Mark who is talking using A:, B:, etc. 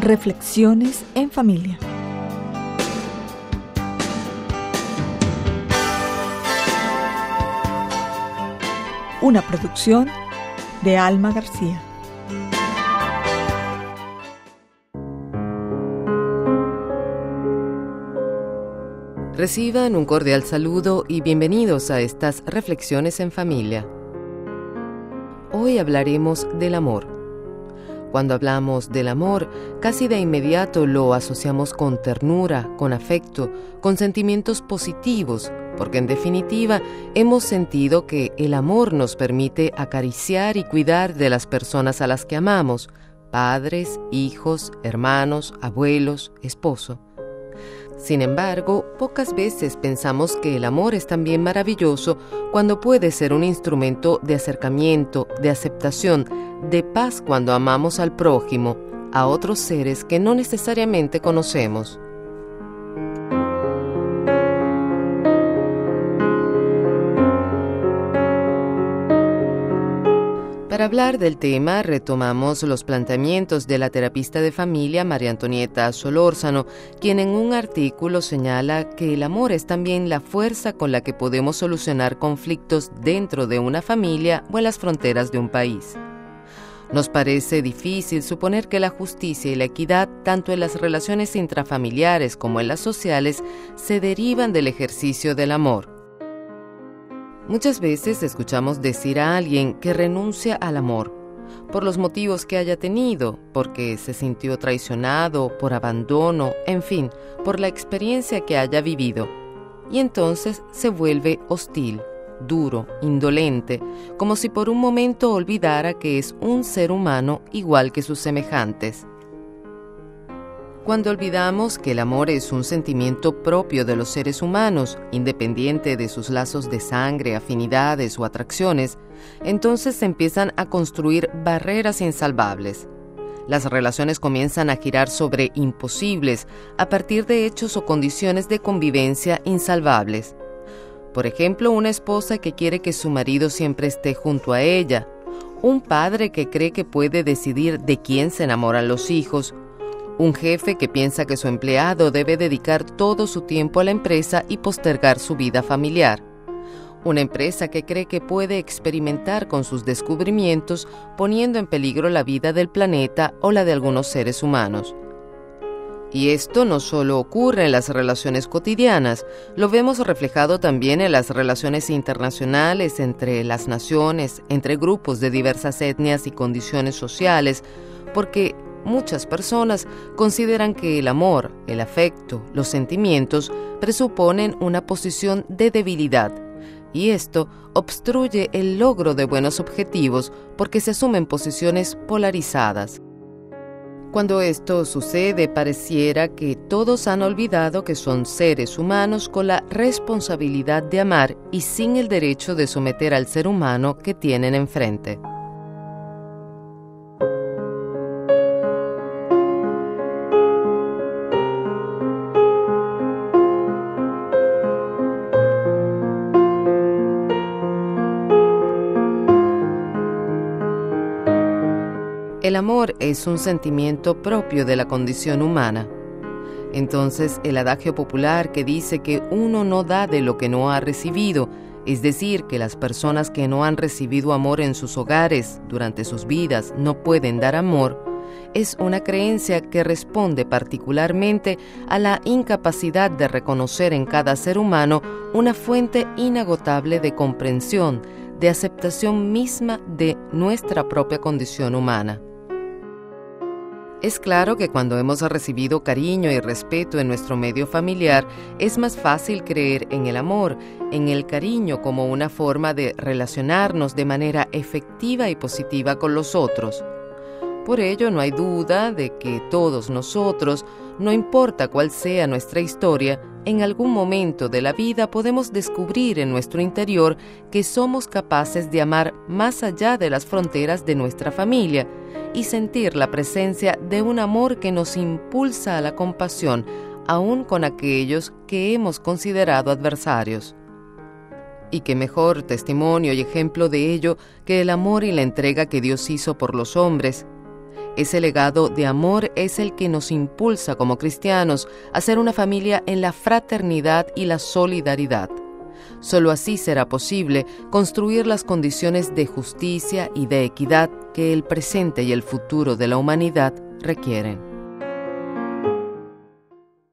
A: Reflexiones en familia. Una producción de Alma García.
B: Reciban un cordial saludo y bienvenidos a estas Reflexiones en Familia. Hoy hablaremos del amor. Cuando hablamos del amor, casi de inmediato lo asociamos con ternura, con afecto, con sentimientos positivos, porque en definitiva hemos sentido que el amor nos permite acariciar y cuidar de las personas a las que amamos, padres, hijos, hermanos, abuelos, esposo. Sin embargo, pocas veces pensamos que el amor es también maravilloso cuando puede ser un instrumento de acercamiento, de aceptación, de paz cuando amamos al prójimo, a otros seres que no necesariamente conocemos. Para hablar del tema, retomamos los planteamientos de la terapista de familia María Antonieta Solórzano, quien en un artículo señala que el amor es también la fuerza con la que podemos solucionar conflictos dentro de una familia o en las fronteras de un país. Nos parece difícil suponer que la justicia y la equidad, tanto en las relaciones intrafamiliares como en las sociales, se derivan del ejercicio del amor. Muchas veces escuchamos decir a alguien que renuncia al amor, por los motivos que haya tenido, porque se sintió traicionado, por abandono, en fin, por la experiencia que haya vivido. Y entonces se vuelve hostil, duro, indolente, como si por un momento olvidara que es un ser humano igual que sus semejantes. Cuando olvidamos que el amor es un sentimiento propio de los seres humanos, independiente de sus lazos de sangre, afinidades o atracciones, entonces se empiezan a construir barreras insalvables. Las relaciones comienzan a girar sobre imposibles a partir de hechos o condiciones de convivencia insalvables. Por ejemplo, una esposa que quiere que su marido siempre esté junto a ella, un padre que cree que puede decidir de quién se enamoran los hijos, un jefe que piensa que su empleado debe dedicar todo su tiempo a la empresa y postergar su vida familiar. Una empresa que cree que puede experimentar con sus descubrimientos poniendo en peligro la vida del planeta o la de algunos seres humanos. Y esto no solo ocurre en las relaciones cotidianas, lo vemos reflejado también en las relaciones internacionales entre las naciones, entre grupos de diversas etnias y condiciones sociales, porque muchas personas consideran que el amor, el afecto, los sentimientos presuponen una posición de debilidad, y esto obstruye el logro de buenos objetivos porque se asumen posiciones polarizadas. Cuando esto sucede, pareciera que todos han olvidado que son seres humanos con la responsabilidad de amar y sin el derecho de someter al ser humano que tienen enfrente. El amor es un sentimiento propio de la condición humana. Entonces, el adagio popular que dice que uno no da de lo que no ha recibido, es decir, que las personas que no han recibido amor en sus hogares durante sus vidas no pueden dar amor, es una creencia que responde particularmente a la incapacidad de reconocer en cada ser humano una fuente inagotable de comprensión, de aceptación misma de nuestra propia condición humana. Es claro que cuando hemos recibido cariño y respeto en nuestro medio familiar, es más fácil creer en el amor, en el cariño como una forma de relacionarnos de manera efectiva y positiva con los otros. Por ello, no hay duda de que todos nosotros, no importa cuál sea nuestra historia, en algún momento de la vida podemos descubrir en nuestro interior que somos capaces de amar más allá de las fronteras de nuestra familia y sentir la presencia de un amor que nos impulsa a la compasión, aun con aquellos que hemos considerado adversarios. Y qué mejor testimonio y ejemplo de ello que el amor y la entrega que Dios hizo por los hombres. Ese legado de amor es el que nos impulsa como cristianos a ser una familia en la fraternidad y la solidaridad. Solo así será posible construir las condiciones de justicia y de equidad que el presente y el futuro de la humanidad requieren.